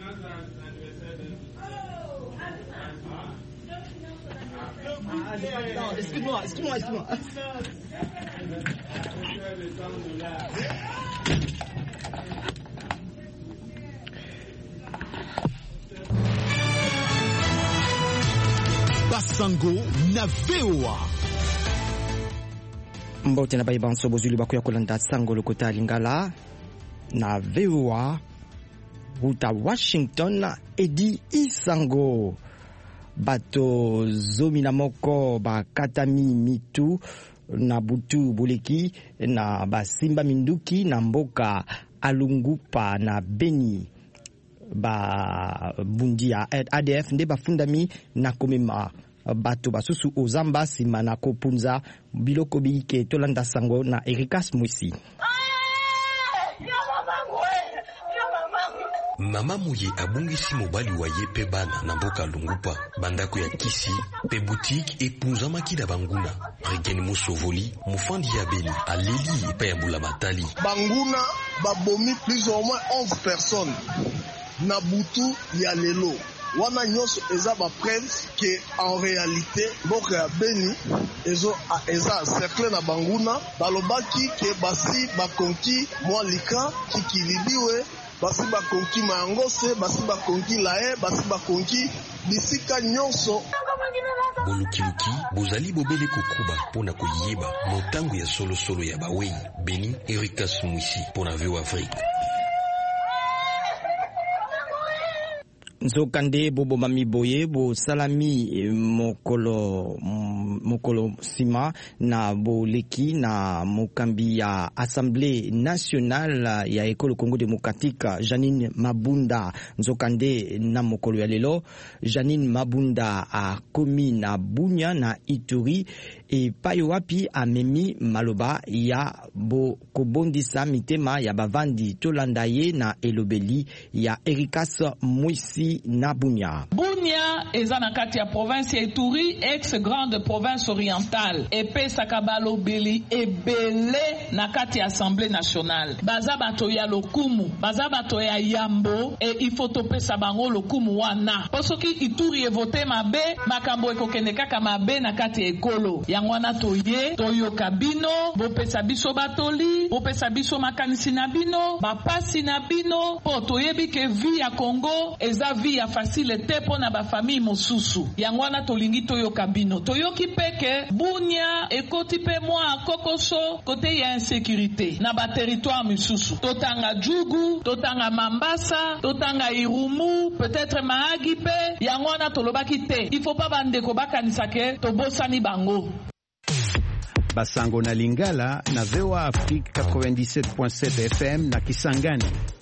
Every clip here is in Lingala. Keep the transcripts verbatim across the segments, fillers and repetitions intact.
Non, excuse-moi, excuse-moi, excuse-moi. Basango na V O A. Mbote na baibanso bozuli bakuya kolanda sango lokota lingala na V O A uta Washington edi isango bato zomi na moko bakatami mitu na butu buleki na basimba minduki na mboka Alungupa na Beni ba bundi ya A D F nde bafundami na komema bato basusu ozamba sima na kopunza biloko biike tolanda sango na Ericas Mwisi. Mama muye abungisi mobali wa yepe bana na mboka Lungupa bandako ya kisi pe boutique epunza makida banguna Regen Musovoli mufandi ya Beni aleli pa ya mbula matali banguna babomi plus ou moins onze personnes na butu ya lelo wana nyonso eza ba preuve que en réalité mboka ya Beni ezo eza cercle na banguna balobaki ke basi bakonki mwa lika kikilibiwe basi bakonki mangose basi bakonki lae basi bakonki bisika nyonso bolukiluki bozali bobele kokuba pona koyeba motango ya solo solo ya bawei Beni Ericas Mwisi pona V O A Afrique. Nzokande bobo mami boye bo salami mokolo mokolo sima na boleki na mokambi ya Assemblée nationale ya Ekolo Congo Démocratique Janine Mabunda. Nzokande na mokolo ya lelo Janine Mabunda a komi na Bunya na Ituri e payo wapi amemi maloba ya bo kobondisa mitema ya bavandi tolanda ye na elobeli ya Ericas Mwisi na Bunya. Bunya eza na kati ya province ya Ituri, ex grande province orientale. Epe sakabalo beli ebele na kati ya Assemblée nationale. Baza bato ya lokumu, baza bato ya yambo e ifotopesa bango lokumu wana. Posoki Ituri evote mabe, makambo ekokende kaka mabe na kati ya ekolo. Yangwana toye, toyoka bino, bopesa biso batoli, bopesa biso makanisi na bino, bapasi na bino, po toyebi ke vi ya Congo eza vi ya facile te pona ba famille mosusu. Yangwana tolingi toyoka bino. Toyoki peke Bunya ekoti pe mwa kokoso kote ya insécurité na ba territoire mosusu. Totanga Jugu, totanga Mambasa, totanga Irumu, peut-être Mahagi pe. Yangwana tolobaki te. Il faut pas bandeko bakanisa ke tobosani bango. Basango na Lingala na V O A Afrique quatre-vingt-dix-sept point sept F M na Kisangani.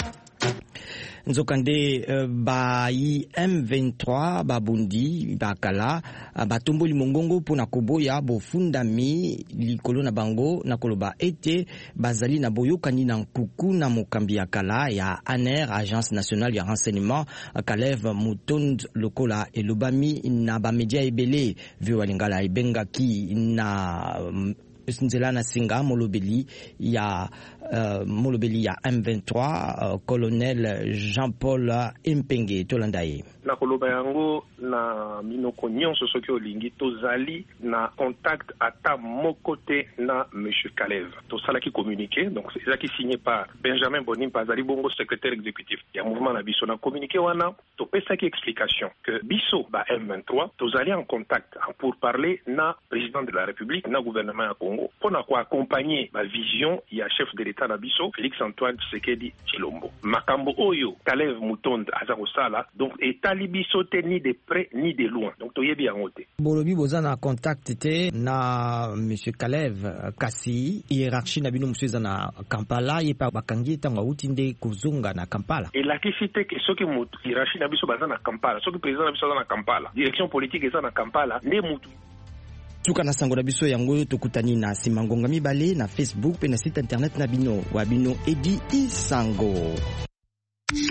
Nzokande uh, ba I M vingt-trois babundi bakala uh, batomboli mongongo pona koboya bofundami likolo na bango na koloba ete bazali na boyokani na nkuku na mokambi ya kala ya A N R Agence nationale ya renseignement uh, Kalev Mutond lokola elobami na ba media ebele vyo walingala ebengaki na um, nzela na singa molobeli ya uh, molobeli ya M vingt-trois uh, colonel Jean-Paul Mpenge tolandaye na koloba yango na minoko nyonso soki olingi tozali na contact ata mokote na monsieur Kalev tosalaki communiqué donc c'est ça qui signé par Benjamin Bonimpa azali bongo secrétaire exécutif ya mouvement na biso na communiqué wana topesaki explication que biso ba M vingt-trois tozali en contact pour parler na président de la République na gouvernement ya Congo pona ko accompagner ma vision ya chef de l'état na biso Félix Antoine Tshisekedi Tshilombo makambo oyo Kalev Mutonda azako sala donc etali biso te ni de près ni de loin donc toyebi yango te bolobi bozana contact te na monsieur Kalev kasi hiérarchie na bino monsieur na Kampala yepa bakangi tanga utinde kuzunga na Kampala et la question que soki mutu hiérarchie na biso bazana Kampala soki président na biso na Kampala direction politique eza na Kampala ne mutu tuka na sango na biso yango tokutani na simangonga mibale na Facebook pe na site internet na bino wa bino edi isango.